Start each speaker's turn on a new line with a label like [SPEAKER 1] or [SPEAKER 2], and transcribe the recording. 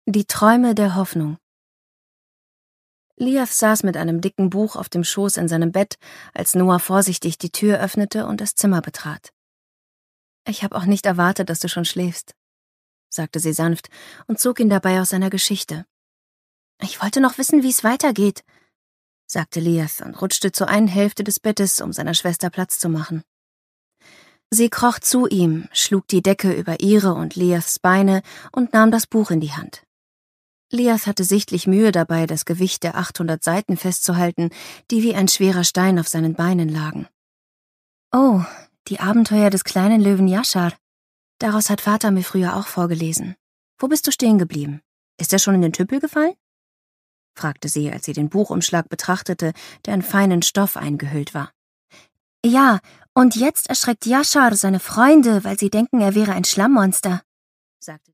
[SPEAKER 1] Die Träume der Hoffnung. Liath saß mit einem dicken Buch auf dem Schoß in seinem Bett, als Noah vorsichtig die Tür öffnete und das Zimmer betrat. »Ich habe auch nicht erwartet, dass du schon schläfst«, sagte sie sanft und zog ihn dabei aus seiner Geschichte. »Ich wollte noch wissen, wie es weitergeht«, sagte Liath und rutschte zur einen Hälfte des Bettes, um seiner Schwester Platz zu machen. Sie kroch zu ihm, schlug die Decke über ihre und Liaths Beine und nahm das Buch in die Hand. Liath hatte sichtlich Mühe dabei, das Gewicht der 800 Seiten festzuhalten, die wie ein schwerer Stein auf seinen Beinen lagen. »Oh, die Abenteuer des kleinen Löwen Yashar. Daraus hat Vater mir früher auch vorgelesen. Wo bist du stehen geblieben? Ist er schon in den Tümpel gefallen?« fragte sie, als sie den Buchumschlag betrachtete, der in feinen Stoff eingehüllt war. »Ja, und jetzt erschreckt Yashar seine Freunde, weil sie denken, er wäre ein Schlammmonster«, sagte